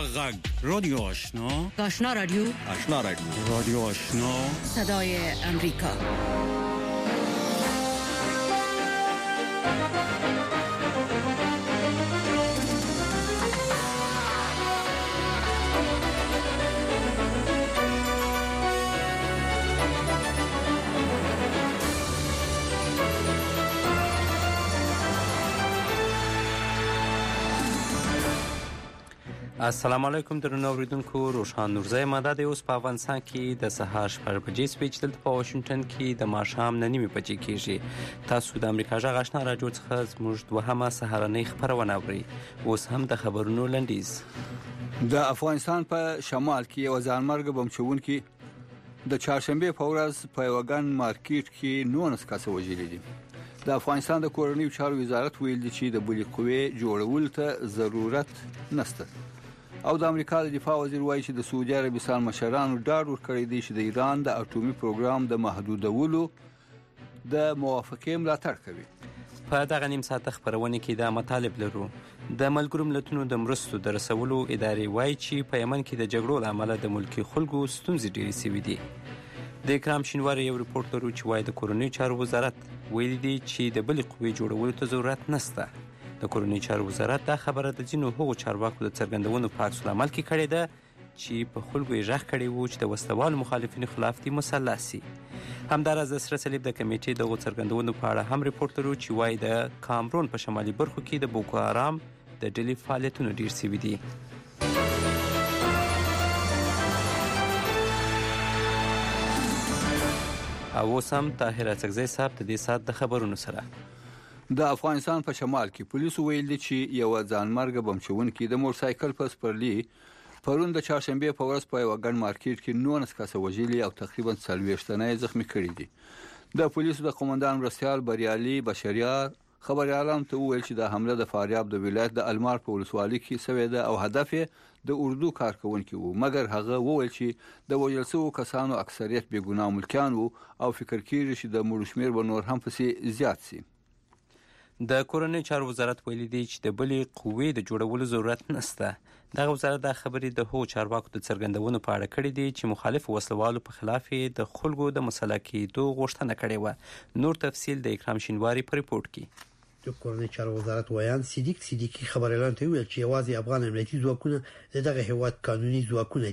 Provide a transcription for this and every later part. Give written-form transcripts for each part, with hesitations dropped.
غږ رادیو آشنا آشنا رادیو رادیو آشنا صدای امریکا. السلام علیکم درنو اوریدونکو، روشان نورزی ماده د اوس په افغانستان کې د سهار 8 بجې سپیچ دلته په واشنگټن کې د ماښام 9 بجې کېږي. تاسو د امریکا غږ آشنا راډیو څخه زموږ دوهمه سهارنۍ خبرونه اورئ. اوس هم د خبرونو لنډیز. د افغانستان په شمال کې یو ځانمرګ بم چلوونکی د چهارشنبه په ورځ په یو ګن مارکیټ کې 19 کسه وژلي دي. د افغانستان د کورنیو چارو وزارت ویل دي چې د بلې قوې جوړول ته ضرورت نشته. او د امریکا د دفاع وزیر وایي چې د سعودي عربستان مشرانو ډاډ ورکړی دی چې د ایران د اټومي پروګرام د محدودولو د موافقې ملاتړ کوي. په دغه نیم ساعت خبرونه کې د مطالب لرو. د ملګرو ملتونو د مرستو د رسولو ادارې وایي چې په یمن کې د جګړو له امله د ملکي خلکو ستونزې ډېرې شوې دي. د اکرام شینواری یو ریپورت لرو چې وایي د کورنیو چارو وزارت ویلي دی چې د بلې قوې جوړولو ته ضرورت نشته. د کورنیو چارو وزارت دا خبره د ځینو هغو چارواکو د څرګندونو په عکس العمل کې کړې ده چې په خلکو یې غږ کړی و چې د وسلوالو مخالفینو خلاف دې مسلح سي. همداراز د سره صلیب د کمیټې دغو څرګندونو په اړه هم ریپورت لرو چې وایي د کامرون په شمالي برخو کې د بوکو حرام د ډلې فعالیتونه ډېر شوي دي. او اوس هم طاهر اڅکزی صاحب د دې ساعت د خبرونو سره. د افغانستان په شمال کې پولیسو ویل دي چې یو ځانمرګ بم چلوونکی د موټرسایکل په سپرلی پرون د چهارشنبه په ورځ په یو ګن مارکیټ کې 19 کسه وژلي او تقریبا 40 تنه زخمی کړي دي. د پولیسو د قومندان مرستیال بریالي بشریار خبريالانو ته ویل چې د حمله د فاریاب د ولایت د المار په ولسوالۍ کې شوې ده او هدف د اردو کارکونکو وو، مګر هغه وویل چې د وژل شوو کسانو اکثریت بې ګناه ملکیان وو او فکر کیږي چې د مړو شمیر به نور هم پسې زیات شي. د کورنیو چارو وزارت ویلي دی چې د بلې قوې د جوړولو ضرورت نشته. دغه وزارت د خبرې د هغو چارواکو د څرګندونو په اړه کړې دي چې مخالف وسلوالو په خلاف د خلکو د مسلح کېدو غوښتنه کړې وه. نور تفصیل د اکرام شینواری په ریپورت کې. د کورنیو چارو وزارت ویان صدیقی خبريالان ته ویل چې یوازې افغان امنیتي ځواکونه دغه هیواد قانوني ځواکونه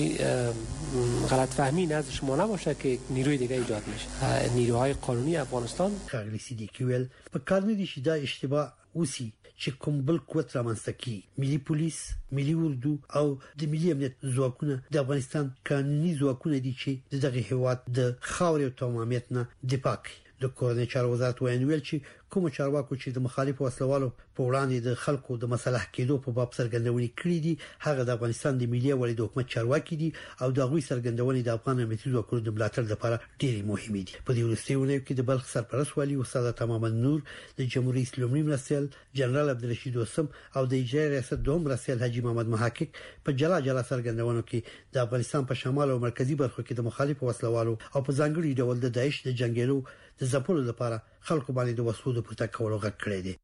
دي. غلط فهمی نزد شما نباشه که نیروی دیگه ایجاد میشه. نیروهای قانونی افغانستان خاغلی صدیقی ویل په کار نه دي چې دا اشتباه وسی چې کوم بل قوت رامنځته کی. ملي پولیس، ملي اردو او د ملي امنیت ځواکونه د افغانستان قانوني ځواکونه دي چې دغه هیواد د خاورې او تمامیت نه دفاع کوي. د کورنیو چارو وزارت ویل چې کوم چارواکو چې د مخالف وسلوالو په وړاندې د خلکو د مسلح کېدو په باب سرګندونې کړې دي هغه د افغانستان د ملي ولې د حکومت چارواکي دي او د غوي سرګندونې د افغان امنیتي ځواکونو د ملاتړ لپاره ډېری مهمه دي. په دې ورستیونه کې د بلخ سرپرست والی استاد تمام نور، د جمهوریت اسلامي مرستیال جنرال عبدالرشید وسم او د اجرایي ریاست دوم مرستیال حاجی محمد محقق په جلا سرګندونو کې د افغانستان په شمال او مرکزی برخو کې د مخالف وسلوالو او په ځانګړي ډول د داعش د جنگیرو د ځپلو لپاره خلکو باندې د وسلو د پورته کولو غږ کړی دی.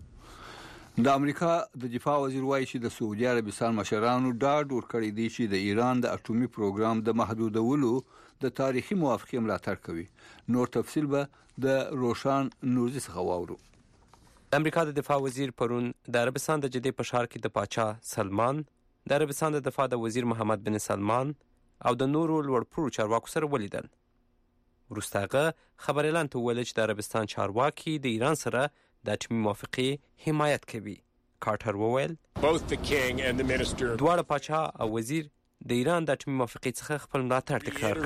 د امریکا د دفاع وزیر وایي چې د سعودي عربستان مشرانو ډاډ ورکړی دی چې د ایران د اټومي پروګرام د محدودولو د تاریخي موافقې ملاتړ کوي. نور تفصیل به د روشان نورزی څخه واورو. د امریکا د دفاع وزیر پرون د عربستان د جدې په ښار کې د پاچا سلمان، د عربستان د دفاع د وزیر محمد بن سلمان او د نورو لوړپوړو چارواکو سره ولیدل. وروسته هغه خبريالانو ته وویل چې د عربستان چارواکي د ایران سره د اټومي موافقې حمایت کوي. کارټر وویل دواړه پاچا او وزیر د ایران د اټومي موافقې څخه خپل ملاتړ تکرار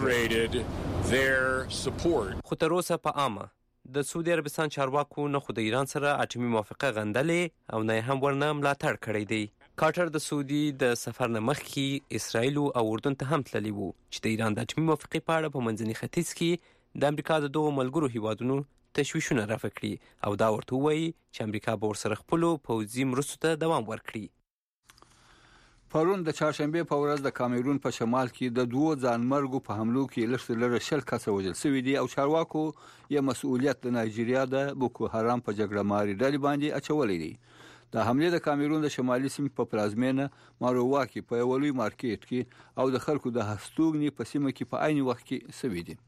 کړ. خو تر اوسه په عامه د سعودي عربستان چارواکو نه خو د ایران سره اټومي موافقه غندلې او نه هم ورنه ملاتړ کړی دی. کارټر د سعودي د سفر نه مخکې اسرائیل او اردن ته هم تللی وو چې د ایران د اټومي موافقې په اړه په منځني ختیځ کې د امریکا د دغو ملګرو هیوادونو تشویشونه رافع کړي او دا ورته وایي چې امریکا به ورسره خپلو پوځي مرستو ته دوام ورکړي. پرون د چهارشنبه په ورځ د کامرون په شمال کې د دوه ځانمرګو په حملو کې لږ 10 کسه وژل شوي دي او چارواکو یې مسؤلیت د نایجیریا د بوکو حرام په جګړه ماري ډلې باندې اچولې دي. د حمله د کامرون د شمالي سیمې په پلازمینه مارووا کې په یو لوی مارکیټ کې او د خلکو د هستوګنې په سیمه کې په عین وخت کې سوي دي.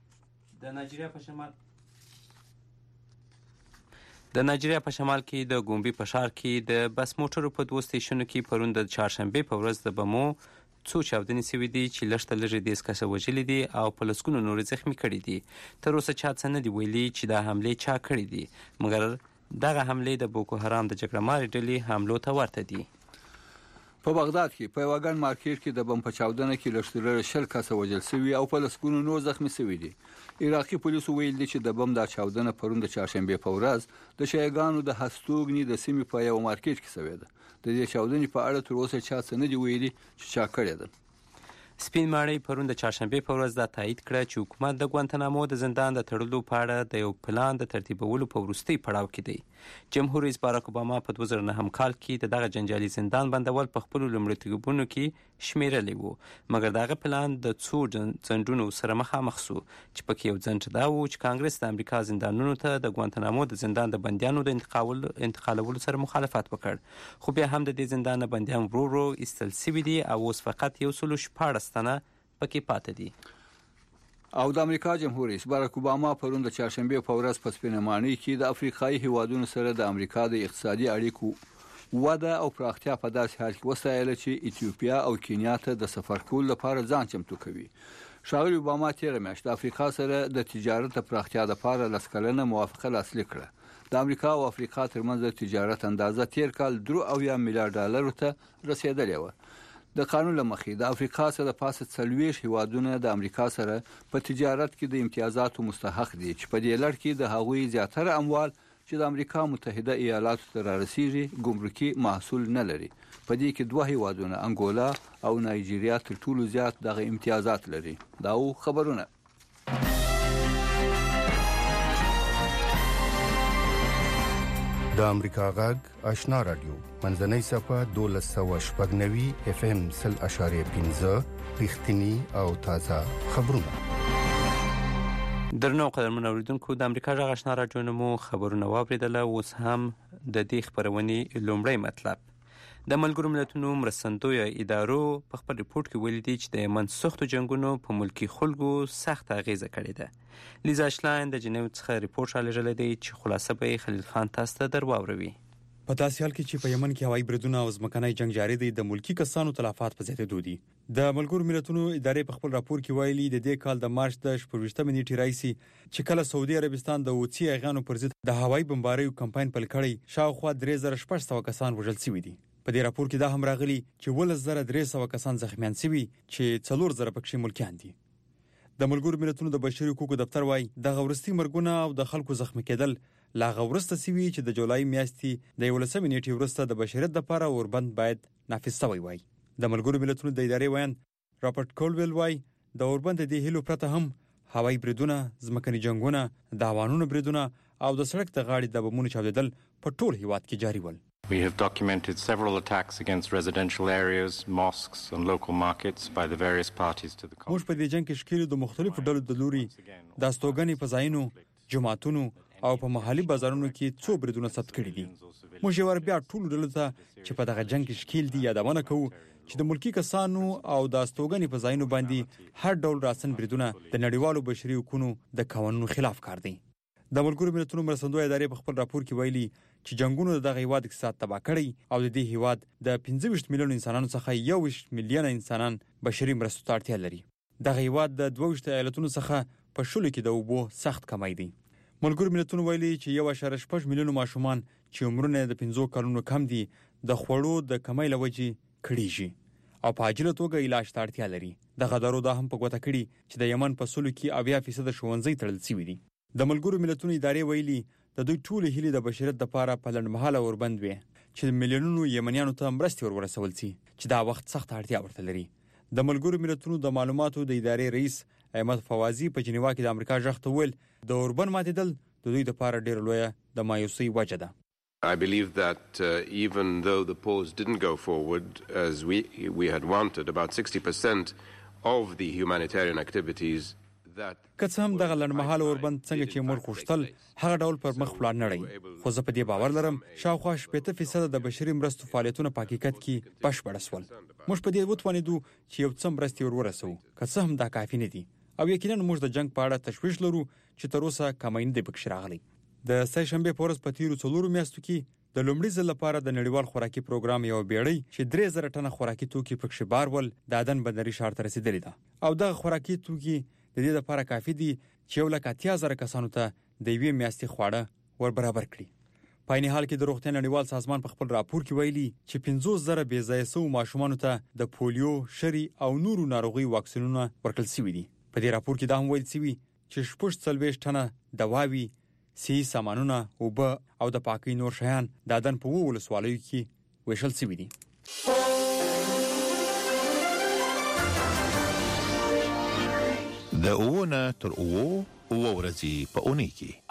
د نایجیریا په شمال کې د ګومبي په ښار کې د بس موټرو په 2 سټیشنو کې پرون د چهارشنبې په ورځ د بمو څو چاودنې شوي دي چې لږ تر لږه 10 کسه وژلي دي او په لسګونو نور زخمي کړي دي. تر اوسه چا څه نه دي ویلي چې دا حملې چا کړي دي، مګر دغه حملې د بوکو حرام د جګړه مارې ډلې حملو ته ورته دي. په بغداد کې په یو ګڼ مارکیټ کې د بم په چاودنه کې لږ تر لږه 10 کسه وژل شوي او په لسګونو نور زخمي شوي دي. عراقي پولیسو ویل دي چې د بم د چاودنه پرون د چهارشنبې په ورځ د شیعاګانو د هستوګنې د سیمې په یو مارکیټ کې شوې ده. د دې چاودنې په اړه تر اوسه چا څه نه دي ویلي چې چا کړې ده. سپین ماڼۍ پرون د چهارشنبې په ورځ دا تایید کړه چې حکومت د ګوانتانامو د زندان د تړلو په اړه د یو پلان د ترتیبولو په وروستي پړاو کې دی. جمهور رئیس باراک اوباما په 2009 کال کې دغه جنجالي زندان بندول په خپلو لومړیتوبونو کې شمیرلی و، مګر دغه پلان د څو ځنډونو سره مخامخ سو چې پکې یو ځنډ دا و چې کانګرس د امریکا زندانونو ته د ګوانتانامو د زندان د بندیانو د انتقالولو سره مخالفت وکړ، خو بیا هم د دې زندان بندیان ورو ورو ایستل شوي دي او اوس فقط 114 تنه پکې پاتې دي. او د امریکا جمهور رئیس باراک اوباما پرون د چهارشنبې په ورځ په سپینه ماڼۍ کې د افریقایي هیوادونو سره د امریکا د اقتصادي اړیکو وده او پراختیا په داسې حال کې وسایله چې ایتیوپیا او کینیا ته د سفر کولو لپاره ځان چمتو کوي. ښاغلي اوباما تېره میاشت د افریقا سره د تجارت د پراختیا لپاره 10 کلنه موافقه لاسلیک کړه. د امریکا او افریقا ترمنځ د تجارت اندازه تیر کال 3 میلیارډ ډالر ته رسیدلې و. د قانون لمخې د افریقا سره پاسه 40 هیوادونه د امریکا سره په تجارت کې د امتیازاتو مستحق دي چې په دې لړ کې د هغوی زیاتره اموال چې د امریکا متحده ایالاتو ته رارسیږي ګمرکي محصول نه لري. په دې کې 2 هیوادونه انګولا او نایجیریا تر ټولو زیات دغه امتیازات لري. دا خبرونه د امریکا غږ آشنا رادیو منځنۍ صفه 1290 اف ام 0.5 رښتینی او تازه خبرونه. درنو قدرمن اوریدونکو، د امریکا غږ آشنا رادیو نمو خبرونه واوریدل. اوس هم د دې خبرونې لومړی مطلب. د ملګرو ملتونو مرستندویه ادارو په خپل ریپورت کې ویلي دي چې د یمن سختو جنگونو په ملکي خلکو سخت اغیزه کړې ده. لیزا شلاین د جنیو څخه ریپورت رالیږلی دی چې خلاصه به یې خلیل خان تاسو ته درواوروي. په داسې حال کې چې په یمن کې هوایي بریدونه او ځمکنی جنگ جاري دی، د ملکی کسانو تلفات په زیاتېدو دي. د ملګرو ملتونو ادارې په خپل راپور کې ویلي د دې کال د مارچ د 14 نیټې راځي چې کله سعودي عربستان د اوتسي اغانو پر ضد د هوایي بمباریو کمپاین پیل کړی، شاوخوا 3600 کسان وژل شوي دي. په دې راپور کې دا هم راغلي چې 11300 کسان زخمیان شوي چې 4000 پکې ملکیان دي. د ملګرو ملتونو د بشري حقوقو دفتر وايي د غورستي مرګونه او د خلکو زخمی کېدل لا غورسته شوي چې د جولای میاشتې د 11 نیټې وروسته د بشریت لپاره اوربند باید نافذ شوی وای. د ملګرو ملتونو د ادارې ویان رابرټ کولویل وايي د اوربند د هیلو پرته هم هوایي بریدونه، ځمکني جنگونه، د هوانونو بریدونه او د سړک د غاړې د بمونو چاودېدل په ټول هیواد کې جاري ول. We have documented several attacks against residential areas, mosques and local markets by the various parties to the conflict. موږ په دې جنگ کې شکیلو د مختلفو ډلو د لوري د استوګنې په ځایونو، جماعتونو او په محلي بازارونو کې څو بریدونه ثبت کړي دي. موږ یې بیا ټول ډلو ته چې په دغه جنگ کې شکیل دي یادونه کوو چې د ملکی کسانو او د استوګنې په ځایونو باندې هر ډول راسن بریدونه د نړیوالو بشري حقوقو د قوانینو خلاف کار دی. د ملګرو ملتونو مرستندویه ادارې په خپل راپور کې ویلي چې جنگونو دغه هیواد اقتصاد تباه کړی او د دې هیواد د 25 میلیون انسانانو څخه 21 میلیون انسانان بشري مرستو ته اړتیا لري. دغه هیواد د 22 ایالتونو څخه په شلو کې د اوبو سخت کمی دی. ملګرو ملتونو ویلي چې 1.5 میلیون ماشومان چې عمرونه د 15 کلونو کم دي د خوړو د کمی له وجې کړيږي او په عاجله توګه علاج ته اړتیا لري. دغه ادارو دا هم په ګوته کړي چې د یمن په سلو کې 80% ښوونځي تړل شوي دي. د ملګرو ملتونو ادارې ویلي د دوی ټول هیلې د بشریت لپاره په لنډمهاله اوربند وي چې میلیونونو یمنیانو ته مرستې ورسول شي چې دا وخت سخت اړتیا ورته لري. د ملګرو ملتونو د معلوماتو د ادارې رئیس احمد فوازی په جنیوا کې د امریکا ژغ ته ویل د اوربند ماتېدل د دوی لپاره ډېر لویه د مایوسۍ وجه ده. I believe that even though the pause didn't go forward as we had wanted, about 60% of the humanitarian activities که څه هم دغه لنډمهاله اوربند څنګه چې موږ غوښتل هغه ډول پر مخ ولاړ نه دی، خو زه په دې باور لرم شاوخوا 80% د بشري مرستو فعالیتونه په حقیقت کې بشپړ شول. موږ په دې وتوانیدو چې یو څه مرستې ورسوو، که څه هم دا کافي نه دي، او یقینا موږ د جنگ په اړه تشویش لرو چې تر اوسه کمی نه دی پکې راغلی. د سه شنبې په ورځ په تیرو 4 میاشتو کې د لومړي ځل لپاره د نړیوال خوراکي پروګرام یو بیړۍ چې 3000 ټنه خوراکي توکي پکې بارول د عدن بندري ښار ته رسیدلې ده، او دغه خوراکي توکي د دې لپاره کافي دي چې 1,80,000 کسانو ته د یوې میاشتې خواړه ور برابر کړي. په عین حال کې د روغتیا نړیوال سازمان په خپل راپور کې ویلي چې 50,000 بې ځایه شوو ماشومانو ته د پولیو، شری او نورو ناروغیو واکسینونه ورکړل شوي دي. په دې راپور کې دا هم ویل شوي چې 46 ټنه دواوي، سی سامانونه، اوبه او د پاکۍ نور شیان د عدن په 2 ولسوالیو کې ویشل شوي دي. د اوونه تر اوو ورځې په اونۍ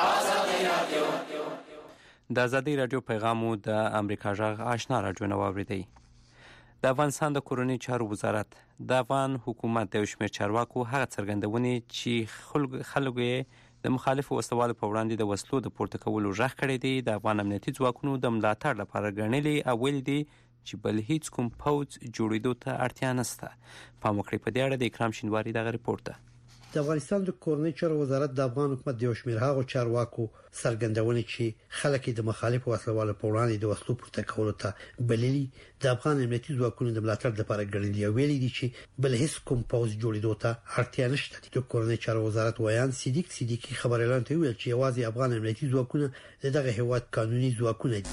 کې د ازادي رادیو پیغامو د امریکا غږ آشنا رادیو نو اوریدي. د افغانستان د کورنۍ چارو وزارت د افغان حکومت د شمیر چارواکو هغه څرګندونې چې خلکو د مخالفو وسلوالو په وړاندې د وسلو د پورته کولو غږ کړی دی د افغان امنیتي ځواکونو د ملاتړ لپاره ګڼلي او ویلي دي چې بل هیڅ کوم پوځ جوړېدو ته اړتیا نشته. پام وکړئ په دې اړه د اکرام شینواری دغه ریپورت ده. د افغانستان د کورنۍ چارو وزارت د افغان حکومت د شمیر هغه چارواکو څرګندونه چې خلک د مخالفو وسلوالو په وړاندې د وسلو پورته کولو ته بللي د افغان امنیتي ځواکونو د ملاتړ لپاره ګڼلي او ویلي دي چې بل هیڅ کوم پوځ جوړېدو ته اړتیا نشته. د کورنۍ چارو وزارت ویان صدیقی خبر اعلان ته ویل چې یوازې افغان امنیتي ځواکونه دغه هیواد قانوني ځواکونه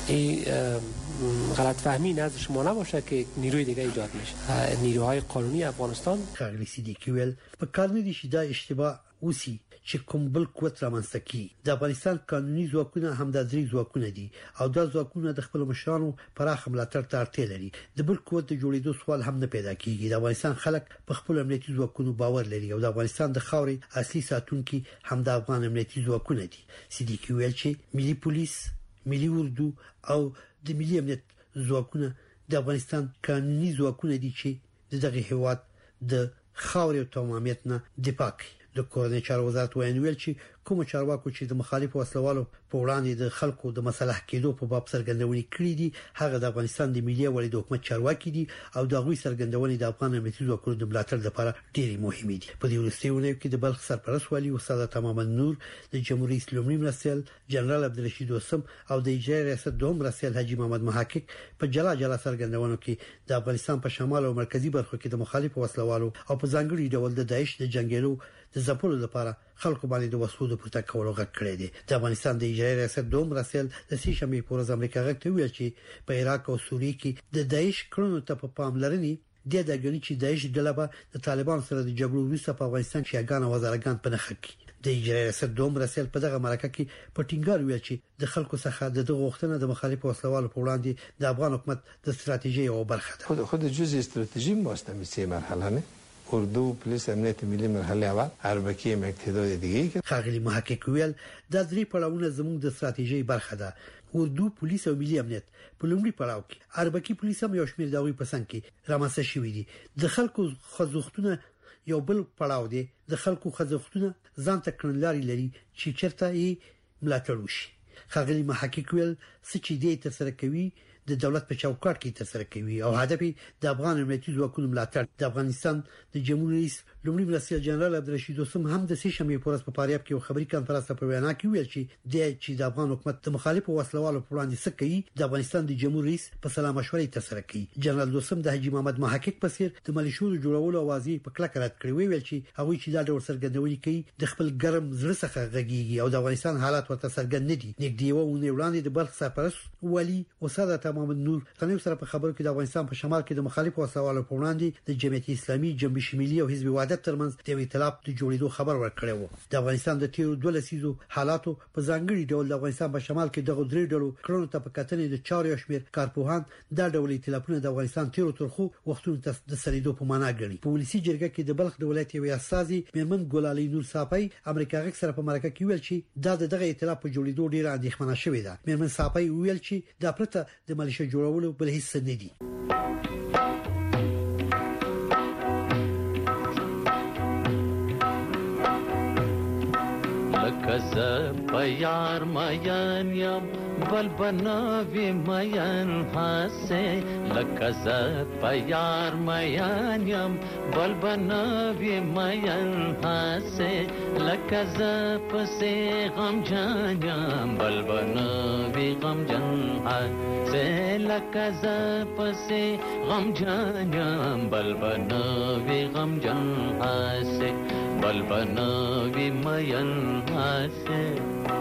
دي. غلط فهمی نزد شما نباشه که نیروی دیگه ایجاد میشه. نیروهای قانونی افغانستان خاغلی صدیقی ویل په کار نه دي چې دا اشتباه وسی چې کوم بل قوت رامنځته کی. د افغانستان قانوني ځواکونه هم د درې ځواکونه دي او دا ځواکونه د خپل مشرانو پراخ ملاتړ ته اړتیا لري. د بل قوت د جوړېدو سوال هم نه پیدا کیږي. د افغانستان خلک په خپل امنیتي ځواکونو باور لري او د افغانستان د خاورې اصلي ساتونکي هم د افغان امنیتي ځواکونه دي. صدیقی ویل چې ملي پولیس، ملي اردو او د ملي امنیت ځواکونه د افغانستان قانوني ځواکونه دي چې دغه هیواد د خاورې او تمامیت نه دفاع کوي. د کورنۍ چارو وزارت ویل چې کوم چارواکو چې د مخالفو وسلوالو په وړاندې د خلکو د مسلح کېدو په باب څرګندونې کړې دي هغه د افغانستان د ملي ولې د حکومت چارواکي دي او د غوي څرګندونې د افغان امنیتي ځواکونو د ملاتړ لپاره ډېری مهمه دي. په دې ورستیونه کې د بلخ سرپرست والی استاد تمام نور، د جمهوریت اسلامي مرستیال جنرال عبدالرشید وسم او د اجرای ریاست دوم مرستیال حاجی محمد محقق په جلا څرګندونو کې د افغانستان په شمال او مرکزی برخو کې د مخالفو وسلوالو او په ځانګړي ډول د داعش د جنگیالو د ځپلو لپاره خلکو باندې د وسلو د پورته کولو غږ کړی دی. د افغانستان د اجرای ریاست دوم رسل د سې شنبې په ورځ امریکا غږ ته ویل چې په عراق او سوریه کې د داعش کړنو ته په پاملرنې د دغه چې داعش ډلبه د طالبان سره د جګړو وروسته په افغانستان کې اګان وزارتګان په نخښ کې د اجرای ریاست دوم رسل په دغه مرکه کې په ټینګار ویل چې د خلکو څخه د دغه وختونو د مخالفو وسلوالو په وړاندې د افغان حکومت د استراتیژي او برخه ده. خود جزء استراتژی ماست می سه مرحله نه اردو پولیس امنیت ملی مرحله اول اربکی مقتدای دیگه که خاغلی محقق ویل د درې پړاوونه زموږ د استراتیژي برخه ده. اردو پولیس او ملي امنیت په لومړي پړاو کې اربکی پولیس هم یو شمېر داوی پسند کې رامنځته شوې دي. د خلکو خوځښتونه یو بل پړاو دی. د خلکو خوځښتونه ځان ته کړنلاري لري چې چرته یې ملاتړ وشي. خاغلی محقق ویل چې دې تر سره کوي د دولت په چوکاټ کې ترسره کوي او هدف د افغان امنیتي ځواکونو ملاتړ. د افغانستان د جمهوریت رئیس لومړي مرستیال جنرال عبدالرشید وسم هم د سې شنبې په ورځ په فاریاب کې یو خبري کانفرنس په وینا کې ویل چې د افغان حکومت د مخالفو وسلوالو پر وړاندې څه کوي د افغانستان د جمهوریت رئیس په سلام مشورې ترسره کوي. جنرال وسم د حاجی محمد محقق په څیر د ملیشو جوړولو اوازې په کلک رد کړی ویل چې هغه چې دا ډول څرګندونې کوي د خپل ګرم زړه څخه غږیږي او د افغانستان حالات ورته څرګند نه دي. نږدې وونه وړاندې د بلخ سرپرست والی استاد تمام نور تنو سره په خبرو کې د افغانستان په شمال کې د مخالفو وسلوالو په وړاندې د جمعیت اسلامي، جنبش ملي او حزب وحدت ترمنځ د ائتلاف د جوړېدو خبر ورکړی و. د افغانستان د تیرو 2 لسیزو حالاتو په ځانګړي ډول د افغانستان په شمال کې دغه درې ډلو کړنو ته په کتنې د چارو شمیر کارپوهان دا ډول ائتلافونه د افغانستان تیرو ترخو وختونو ته د سریدو په معنا ګڼي. په ولسی جرګه کې د بلخ د ولایت یو اساسي میرمن ګلالي نور صافی امریکا غږ سره په مرکه کې ویل چې دا دغه ائتلاف په جوړېدو ډیره اندېښمنه شوې ده. میرمن صافی ویل چې د پرته د ملیشه جوړولو بل هیڅ نه دي. لکه زه په یار مین یم بل بنوي مین هسه لکه زه په یار مین یم بل بنوي مین هسه لکه زه پسې غم جان یم بل بنوي غم جان هسه لکه زه پسې غم جان یم بل بنوي غم جان هسه بل بنوي مین هسه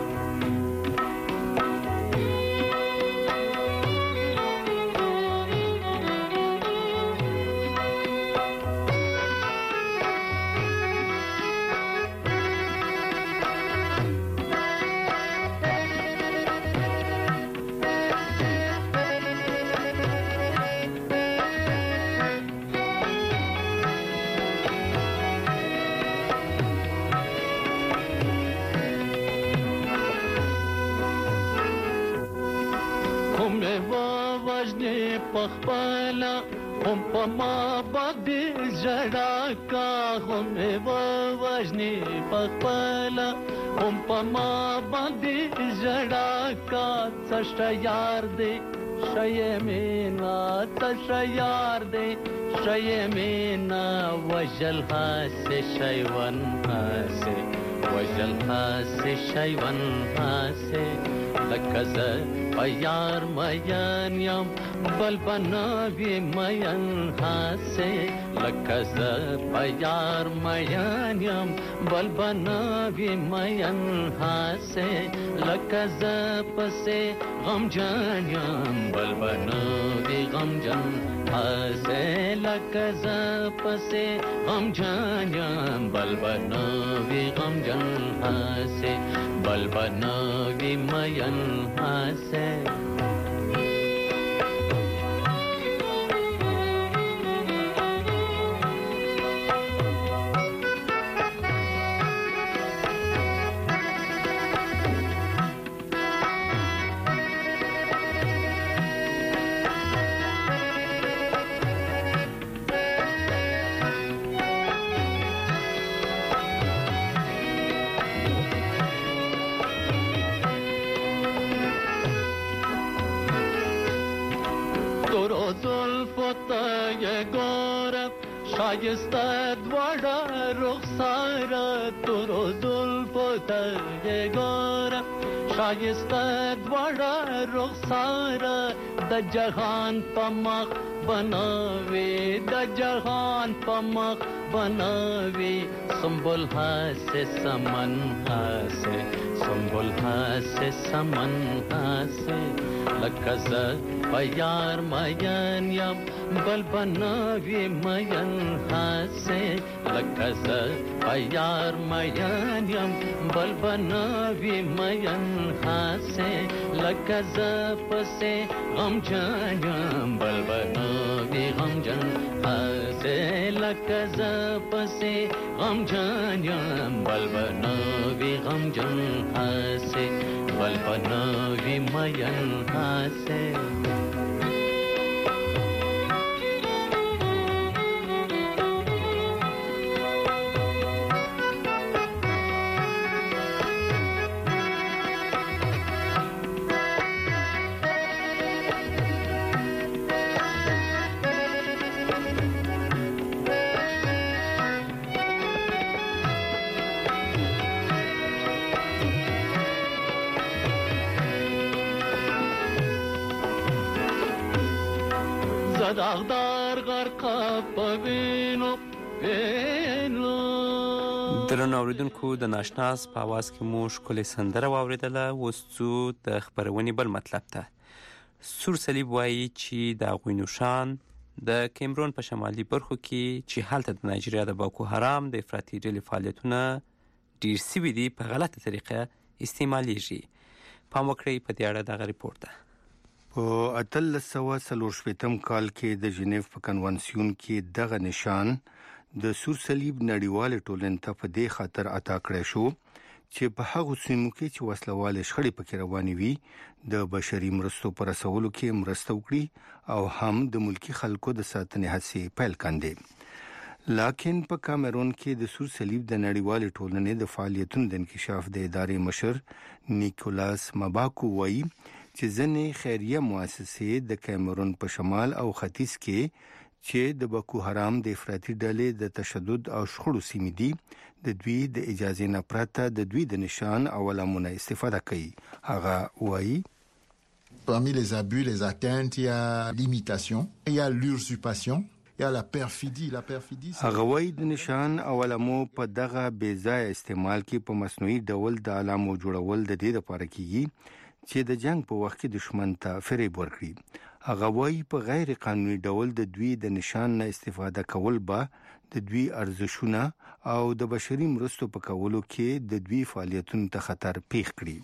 پخپلا هم په ما باندې ژړا کا هم وژني پخپلا هم په ما باندې ژړا کا څه یار دې شې مینا څه یار دې شې مینا وجل هسه شیون هسه وجل هسه شیون هسه لکه زه په یار مین یم بل بنوي مین هسه لکه زه په یار مین یم بل بنوي مین هسه لکه زه پسې غم جان یم بل بنوي غم جان هسه لکه زه پسې غم جان یم بل بنوي غم جان هسه بل بنوي مین هسه شایسته دواړه رخساره تورو زلفو ته ګوره شایسته دواړه رخساره د جهان په مخ بنوي د جهان په مخ بنوي سنبل هسه سمن هسه سنبل هسه سمن هسه لکه زه په یار مین یم بل بنوي مین هسه لکه زه په یار مین یم بل بنوي مین هسه لکه زه پسې غم جان یم بل بنوي غم جان هسه لکه زه پسې غم جان یم بل بنوي غم جان هسه بل بنوي مین هسه داغدار غرقه پوینو درنو اوریدونکو د ناشناس په आवाज کې مو ښکلې سندره واورېدله. اوس ځو د خپرونې بل مطلب ته. سور صلیب وایي چې د هغوی نوشان د کیمرون په شمالي برخو کې چې هلته د نایجریا د باکو حرام د افراطي ډلې فعالیتونه ډیر سوي دي په غلطه طریقه استعمالیږي. پام وکړئ په دې اړه دغه ریپورت ده. په 1840 کال کې د جنیو په کنوانسیون کې دغه نشان د سور صلیب نړیوال ټولنې ته په دې خاطر عطا کړی شو چې په هغه سیمو کې چې وسلواله شخړې پکې روانې وي د بشري مرستو پر رسولو کې مرسته وکړي او هم د ملکی خلکو د ساتنې هڅې پیل کړي. لکن په کامرون کې د سور صلیب د نړیوال ټولنې د فعالیتونو د انکشاف د ادارې مشر نیکولاس مباکو وایي چې ځینې خیریه مؤسسې د کامرون په شمال او ختیځ کې چې د بوکو حرام د افراطي ډلې د تشدد او شخړو سیمې دي د دوی د اجازې نه پرته د دوی د نشان او علامونو استفاده کوي. هغه وایي parmi les abus, les atteintes, il y a l'imitation, il y a l'usurpation, il y a la perfidie. La perfidie هغه وایي د نشان او علامو په دغه بې ځای استعمال کې په مصنوعي ډول د علامو جوړول د دې لپاره کیږي چې د جنگ په وخت کې دشمن ته فریب ورکړي. هغه وایي په غیر قانوني ډول د دوی د نشان نه استفاده کول به د دوی ارزښتونه او د بشري مرستو په کولو کې د دوی فعالیتونو ته خطر پیښ کړي.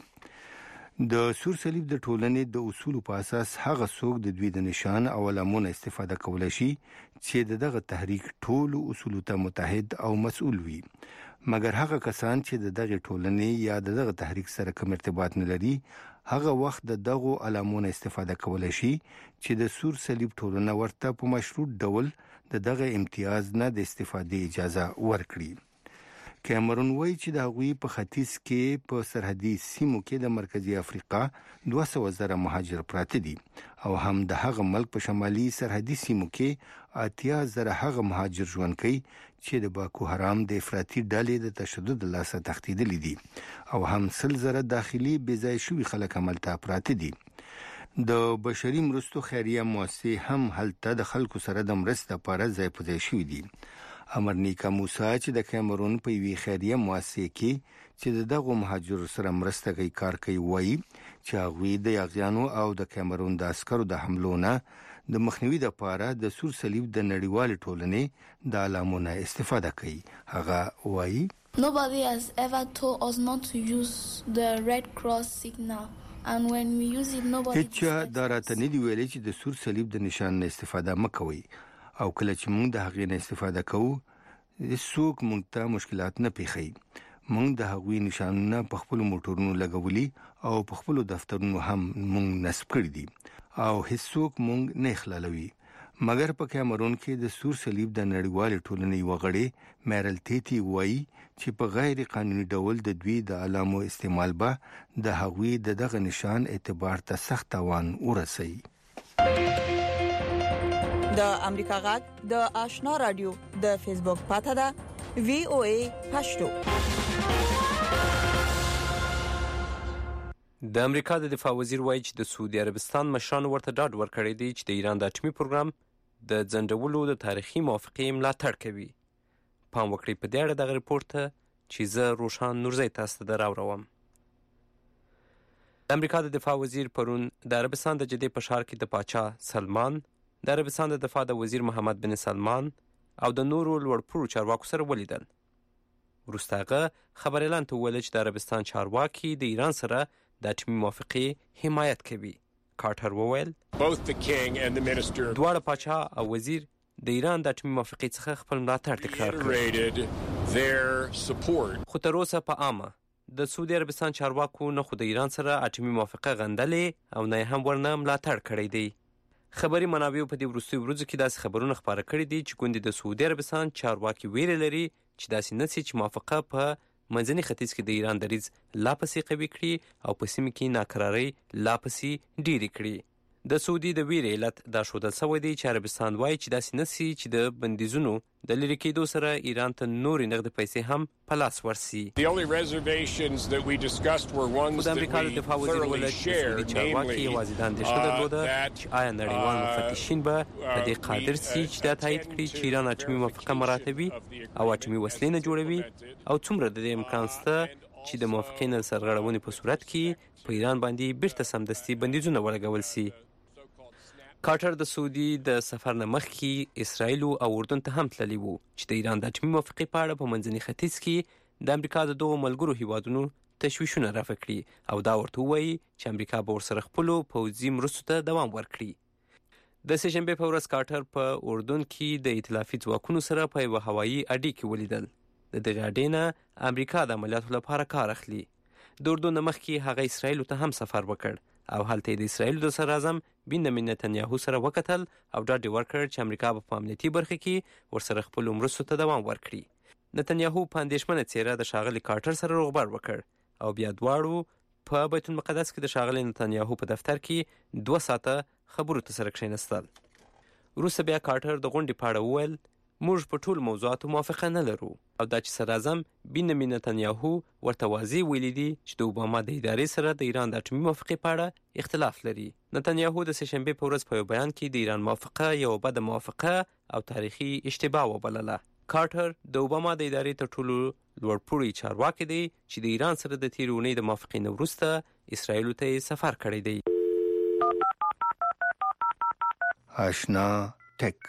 د سور صلیب د ټولنې د اصولو په اساس هغه څوک د دوی د نشان او علامونو استفاده کولای شي چې دغه تحریک ټول اصولو ته متحد او مسؤل وي. مګر هغه کسان چې دغه ټولنې یا دغه تحریک سره کوم ارتباط نه لري هغه وخت دغه علامونو استفاده کولای شي چې د سور صلیب ټولنه ورته په مشروط ډول دغه امتیاز نه د استفادې اجازه ورکړي. کامرون وایي چې د هغوی په ختیځ کې په سرحدي سیمو کې د مرکزی افریقا 200,000 مهاجر پراته دي او هم د هغه ملک په شمالي سرحدي سیمو کې 80,000 هغه مهاجر ژوند کوي چې د بوکو حرام د افراطي ډلې د تشدد لاسه تښتېدلي دي او هم 100,000 داخلي بې ځای شوي خلک هملته پراته دي. د بشري مرستو خیریه مؤسسې هم هلته د خلکو سره د مرستې لپاره ځای په ځای شوي دي. امرنیکا موسی چې د کامرون په یوې خیریه مؤسسې کې چې دغه مهاجر سره مرسته کوي کار کوي وایي چې هغوی د یاغیانو او د کامرون د عسکرو د حملو نه د مخنیوي لپاره د سور صلیب د نړیوال ټولنې د علامونو استفاده کوي. هغه وایي Nobody has ever told us not to use the Red Cross signal. And when we use it, nobody هیڅ دا راته نه دی ویلي چې د سور صلیب د نشان نه استفاده مکوئ او کله چې موږ د هغې نه استفاده کوو هیڅوک موږ ته مشکلات نه پیښوي. موږ د هغوی نشانونه په خپلو موټرونو لګولي او په خپلو دفترونو هم موږ نصب کړي دي او هیڅوک موږ نه اخلالوي. مګر په کامرون کې د سور صلیب د نړیوال ټولنې وغړي میرل تیتی وایي چې په غیر قانوني ډول د دوی د علامو استعمال به د هغوی دغه نشان اعتبار ته سخت تاوان ورسوي. د امریکا غږ د آشنا رادیو د فیسبوک پاڼه ده VOA پښتو. د امریکا د دفاع وزیر وایي چې د سعودي عربستان مشرانو ورته ډاډ ورکړی دی چې د ایران د اټومي پروګرام د ځنډولو د تاریخي موافقې ملاتړ کوي. پام وکړئ په دې اړه دغه ریپورت ته چې زه روشان نورزی تاسو ته راوړم. د امریکا د دفاع وزیر پرون د عربستان د جدې په ښار کې د پاچا سلمان، د عربستان د دفاع د وزیر محمد بن سلمان او د نورو لوړپوړو چارواکو سره ولیدل. وروسته هغه خبریالانو ته وویل چې د عربستان چارواکي د ایران سره د اټومي موافقې حمایت کوي. کارټر وویل دواړه پاچا او وزیر د ایران د اټومي موافقې څخه خپل ملاتړ تکرار کړ. خو تر اوسه په عامه د سعودي عربستان چارواکو نه خو د ایران سره اټومي موافقه غندلې او نه هم ورنه ملاتړ کړی دی. خبري منابعو په دې وروستیو ورځو کې داسې خبرونه خپاره کړي دي چې ګوندې د سعودي عربستان چارواکي ویره لري چې داسې نه سي چې موافقه په منځني ختیځ کې د ایران دریځ لا پسې قوي کړي او په سیمه کې ناکرارۍ لا پسې ډېرې کړي. د سعودي د ویرې علت دا ښودل شوی دی چې عربستان وایي چې داسې نه سي چې د بندیزونو د لرې کېدو سره ایران ته نورې نغدې پیسې هم په لاس ورسي. خو د امریکا د دفاع وزیر وویل چې سعودي چارواکي یوازې دا اندېښنه درلوده چې آیا نړیوال مفتشین به په دې قادر سي چې دا تایید کړي چې ایران اټومي موافقه مراعاتوي او اټومي وسلې نه جوړوي او څومره د دې امکان شته چې د موافقې نه سرغړونې په صورت کې په ایران باندې بیرته سمدستي بندیزونه ولګول سي. کارټر د سعودي د سفر نه مخکې اسرائیل او اردن ته هم تللی وو چې د ایران د اټومي موافقې په اړه په منځني ختیځ کې د امریکا د دغو ملګرو هیوادونو تشویشونه رافع کړي او دا ورته ووایي چې امریکا به ورسره خپلو پوځي مرستو ته دوام ورکړي. د سهشنبې په ورځ کارټر په اردن کې د ائتلافي ځواکونو سره په یوه هوایي اډې کې ولیدل. د دغې اډې نه امریکا د عملیاتو لپاره کار اخلي. د اردن نه مخکې هغه اسرائیل ته هم سفر وکړ او هلته د اسرائیل د صدراعظم بنیامین نتنیاهو سره وکتل او ډاډ یې ورکړ چې امریکا به په امنیتي برخه کې ورسره خپلو مرستو ته دوام ورکړي. نتنیاهو په اندېښمنه څېره د ښاغلي کارټر سره روغبړ وکړ او بیا دواړو په بیت المقدس کې د ښاغلي نتنیاهو په دفتر کې 2 ساعته خبرو ته سره کښېنستل. وروسته بیا کارټر د غونډې په اړه وویل موږ په ټولو موضوعاتو موافقه نه لرو او دا چې صدراعظم بنیامین نتنیاهو ورته واضح ویلي دي چې د اوباما د ادارې سره د ایران د اټومي موافقې په اړه اختلاف لري. نتنیاهو د سهشنبې په ورځ په یو بیان کې د ایران موافقه یو بده موافقه او تاریخي اشتباه وبلله. کارټر د اوباما د ادارې تر ټولو لوړپوړی چارواکي دی چې د ایران سره د تېرې اونۍ د موافقې نه وروسته اسرائیلو ته یې سفر کړی دی. آشنا ټک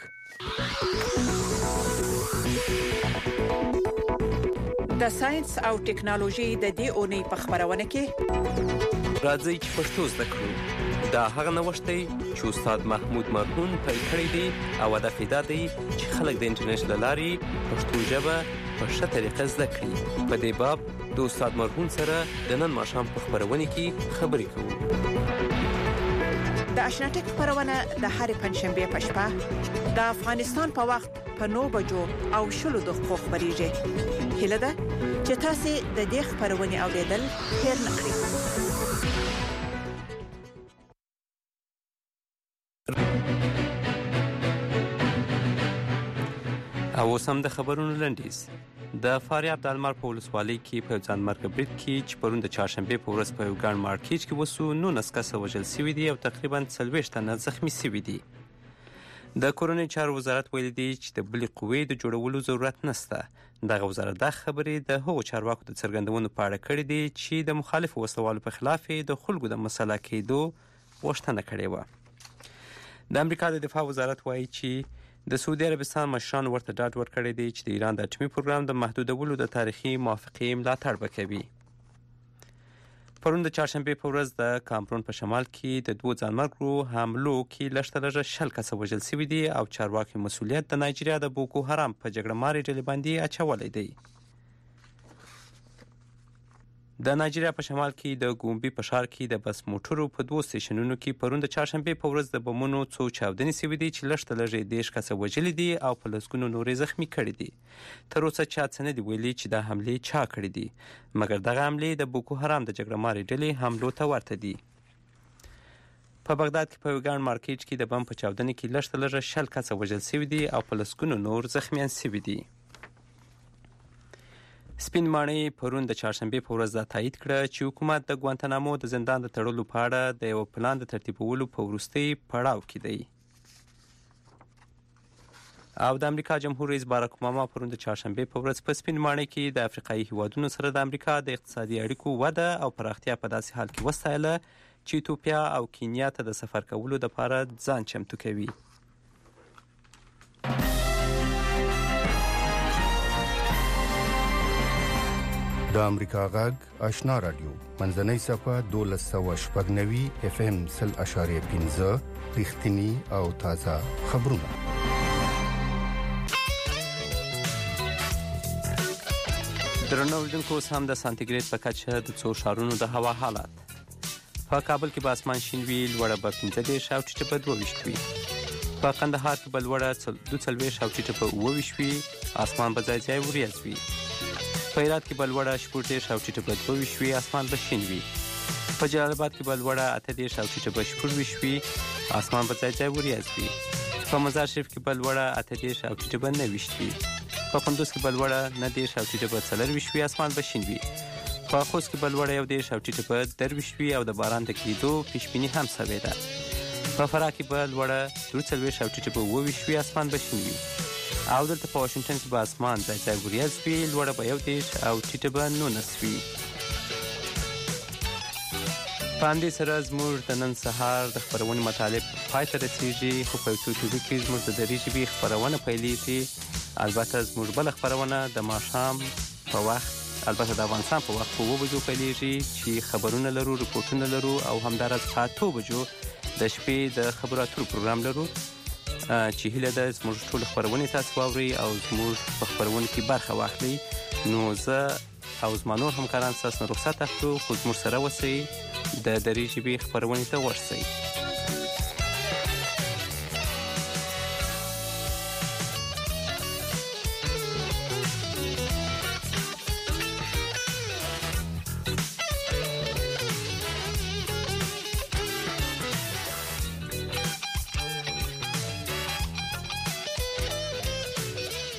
د ساينس او ټکنالوژي د دې اونۍ په خبرونه کې راځي چې پښتو زده کړو. دا هغه نوښت دی چې استاد محمود مرهون پیل کړی دی او هدف یې دا دی چې خلک د انټرنیټ له لارې پښتو ژبه په ښه طریقه زده کړي. په دې باب د استاد مرهون سره د نن ماښام په خبرونه کې خبرې کوو. د آشنا ټک خبرونه د هرې پنځشنبه په شپه د افغانستان په وخت په 9 بجو او 10 دقیقو خبريږي. هله ده چې تاسو د دې خبرونه اوریدل هیر نه کړئ. او سم د خبرونو لنډیز. د فاریاب د المار په ولسوالۍ کې په ځانمرګه برید کې چې پرون د چهارشنبې په ورځ په یو ګڼ مارکیټ کې وسو 19 کسه وژل شوي دي او تقریبا 40 تنه زخمی شوي دي. د کورنۍ چارو وزارت ویلي دی چې د بلې قوې د جوړولو ضرورت نشته. دغه وزارت د خبرې د هغو چارواکو د څرګندونو په اړه کړې دي چې د مخالفو وسلوالو په خلاف د خلکو د مسله کېدو غوښتنه کړې وه. د امریکا د دفاع وزارت وایي چې د سعودي عربستان مشران ورته ډاډ ورکړی دی چې د ایران د اټومي پروګرام د محدودولو د تاریخي موافقې ملاتړ به کوي. پرون د چهارشنبې په ورځ د کامرون په شمال کې د 2 ځانمرګو حملو کې لږ تر لږه 60 کسه وژل شوي دي او چارواکي مسؤلیت د نایجیریا د بوکو حرام په جګړه مارې ډلې باندې اچولی دی. د نایجیریا په شمال کې د ګومبي په ښار کې د بس موټرو په 2 سټیشنونو کې پرون د چهارشنبې په ورځ د بمونو څو چاودنې شوي دي چې لږ تر لږه 10 کسه وژلي دي او په لسګونو نورې زخمي کړي دي. تر اوسه چا څه نه دي ویلي چې دا حملې چا کړي دي، مګر دغه حملې د بوکو حرام د جګړه مارې ډلې حملو ته ورته دي. په بغداد کې په یو ګڼ مارکیټ کې د بم په چاودنې کې لږ تر لږه 60 کسه وژل شوي دي او په لسګونو نور زخمیان شوي دي. سپین ماڼۍ پرون د چهارشنبې په ورځ دا تایید کړه چې حکومت د ګوانتانامو د زندان د تړلو په اړه د یو پلان د ترتیبولو په وروستي پړاو کې دی. او د امریکا جمهور رئیس باراک اوباما پرون د چهارشنبې په ورځ په سپین ماڼۍ کې د افریقایي هیوادونو سره د امریکا د اقتصادي اړیکو وده او پراختیا په داسې حال کې وستایله چې ایتوپیا او کینیا ته د سفر کولو لپاره ځان چمتو کوي. د امریکا غږ آشنا رادیو منځنۍ صفحه 1290 اف ام 0.15 رښتینی او تازه خبرونه. درنو اوریدونکو، اوس هم د سانتیګریډ په کچه د څو ښارونو د هوا حالات. په کابل کې به اسمان شین وي، لوړه به 15 او ټیټه به 22 وي. په قندهار کې به لوړه 42 او ټیټه به 28 وي، اسمان به ځای ځای وریځ وي. په هرات کې به لوړه 14 او ټیټه به 22 وي، اسمان به شین وي. په جلال آباد کې به لوړه 18 او ټیټه به 14 وي، اسمان به ځای ځای وریځ وي. په مزار شریف کې به لوړه 18 او ټیټه به 29 وي. په کندوز کې به لوړه 19 او ټیټه به 24 وي، اسمان به شین وي. په خوست کې به لوړه 11 او ټیټه به 23 وي او د باران د کېدو پیشبیني هم شوې ده. په فراه کې به لوړه 43 او ټیټه به 28 وي، اسمان به شین وي. او دلته په واشنگټن کې به اسمان ځای ځای وریځ وي، لوړه به 11 او ټیټه به 19 وي. په همدې سره زموږ د نن سهار د خپرونې مطالب پای ته رسېږي، خو په یو څو ټولو کې زموږ د درې ژبې خپرونه پیلېږي. البته زموږ بله خپرونه د ماښام په وخت، البته د افغانستان په وخت په 7 بجو پیلېږي چې خبرونه لرو، رپورټونه لرو او همداراز په 8 بجو د شپې د خبرو اترو پروګرام لرو چې هیله ده زموږ ټول خبرونه تاسو واورئ او زموږ په خبرونه کې برخه واخلئ. نو زه او زما نور همکاران ستاسو نه رخصت اخلو، خو زموږ سره اوسئ. د دري ژبې خبرونې ته ورسئ.